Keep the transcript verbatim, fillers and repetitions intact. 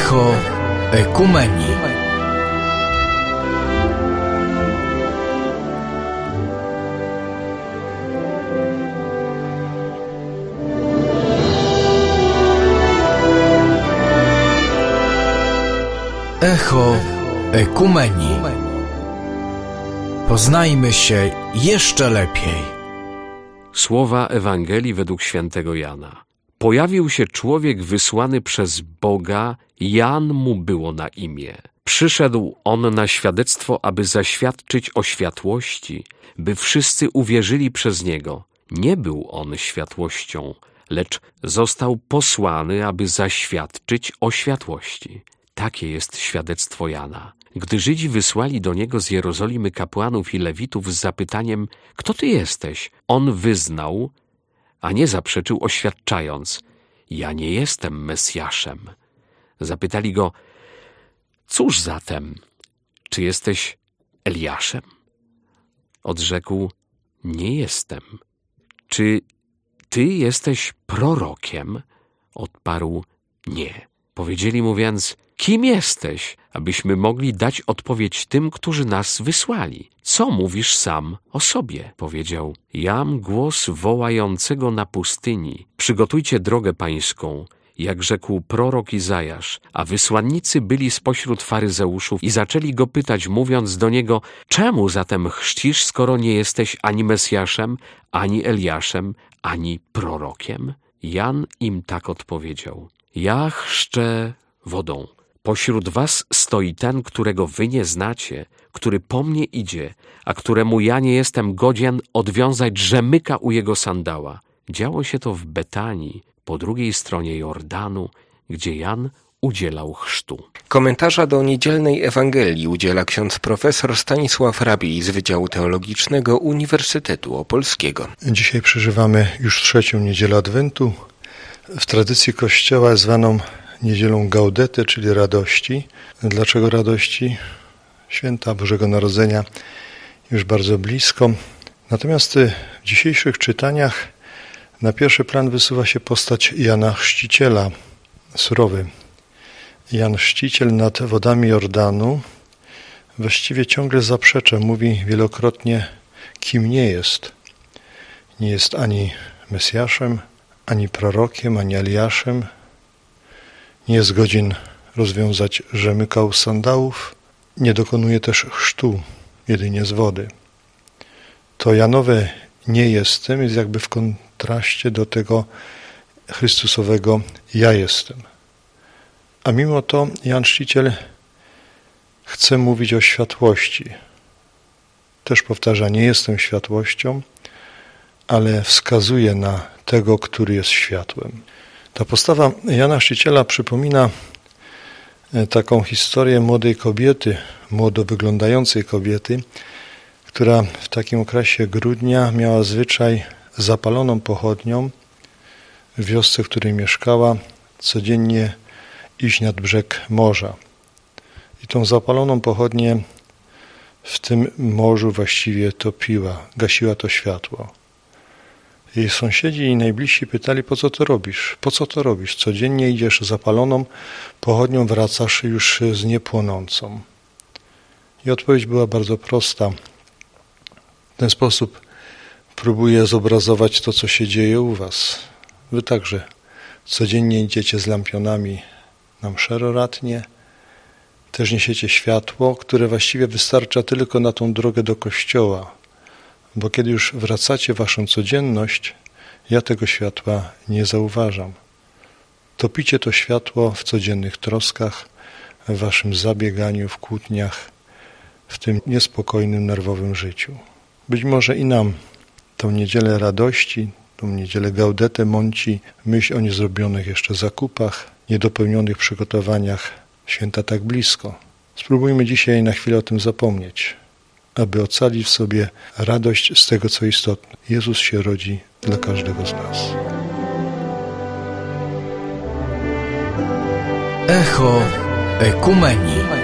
Echo Ekumenii. Echo Ekumenii. Poznajmy się jeszcze lepiej. Słowa Ewangelii według świętego Jana. Pojawił się człowiek wysłany przez Boga, Jan mu było na imię. Przyszedł on na świadectwo, aby zaświadczyć o światłości, by wszyscy uwierzyli przez niego. Nie był on światłością, lecz został posłany, aby zaświadczyć o światłości. Takie jest świadectwo Jana. Gdy Żydzi wysłali do niego z Jerozolimy kapłanów i lewitów z zapytaniem: kto ty jesteś? On wyznał, a nie zaprzeczył, oświadczając: ja nie jestem Mesjaszem. Zapytali go: cóż zatem, czy jesteś Eliaszem? Odrzekł: nie jestem. Czy ty jesteś prorokiem? Odparł: nie. Powiedzieli mu więc: kim jesteś, abyśmy mogli dać odpowiedź tym, którzy nas wysłali? Co mówisz sam o sobie? Powiedział: jam głos wołającego na pustyni: przygotujcie drogę pańską, jak rzekł prorok Izajasz. A wysłannicy byli spośród faryzeuszów i zaczęli go pytać, mówiąc do niego: czemu zatem chrzcisz, skoro nie jesteś ani Mesjaszem, ani Eliaszem, ani prorokiem? Jan im tak odpowiedział: ja chrzczę wodą. Pośród was stoi ten, którego wy nie znacie, który po mnie idzie, a któremu ja nie jestem godzien odwiązać rzemyka u jego sandała. Działo się to w Betanii, po drugiej stronie Jordanu, gdzie Jan udzielał chrztu. Komentarza do niedzielnej Ewangelii udziela ksiądz profesor Stanisław Rabiej z Wydziału Teologicznego Uniwersytetu Opolskiego. Dzisiaj przeżywamy już trzecią niedzielę Adwentu. W tradycji Kościoła zwaną niedzielą Gaudete, czyli radości. Dlaczego radości? Święta Bożego Narodzenia już bardzo blisko. Natomiast w dzisiejszych czytaniach na pierwszy plan wysuwa się postać Jana Chrzciciela, surowy. Jan Chrzciciel nad wodami Jordanu właściwie ciągle zaprzecza, mówi wielokrotnie, kim nie jest. Nie jest ani Mesjaszem, ani prorokiem, ani Eliaszem. Nie jest godzien rozwiązać rzemyka u sandałów. Nie dokonuje też chrztu, jedynie z wody. To Janowe nie jestem jest jakby w kontraście do tego Chrystusowego ja jestem. A mimo to Jan Chrzciciel chce mówić o światłości. Też powtarza: nie jestem światłością, ale wskazuje na tego, który jest światłem. Ta postawa Jana Chrzciciela przypomina taką historię młodej kobiety, młodo wyglądającej kobiety, która w takim okresie grudnia miała zwyczaj zapaloną pochodnią w wiosce, w której mieszkała, codziennie iść nad brzeg morza. I tą zapaloną pochodnię w tym morzu właściwie topiła, gasiła to światło. Jej sąsiedzi i najbliżsi pytali: po co to robisz? Po co to robisz? Codziennie idziesz zapaloną pochodnią, wracasz już z niepłonącą. I odpowiedź była bardzo prosta. W ten sposób próbuję zobrazować to, co się dzieje u was. Wy także codziennie idziecie z lampionami na mszę roratnie, też niesiecie światło, które właściwie wystarcza tylko na tą drogę do kościoła. Bo kiedy już wracacie w waszą codzienność, ja tego światła nie zauważam. Topicie to światło w codziennych troskach, w waszym zabieganiu, w kłótniach, w tym niespokojnym, nerwowym życiu. Być może i nam tą niedzielę radości, tą niedzielę Gaudete mąci myśl o niezrobionych jeszcze zakupach, niedopełnionych przygotowaniach święta tak blisko. Spróbujmy dzisiaj na chwilę o tym zapomnieć, aby ocalić w sobie radość z tego, co istotne. Jezus się rodzi dla każdego z nas. Echo Ekumenii.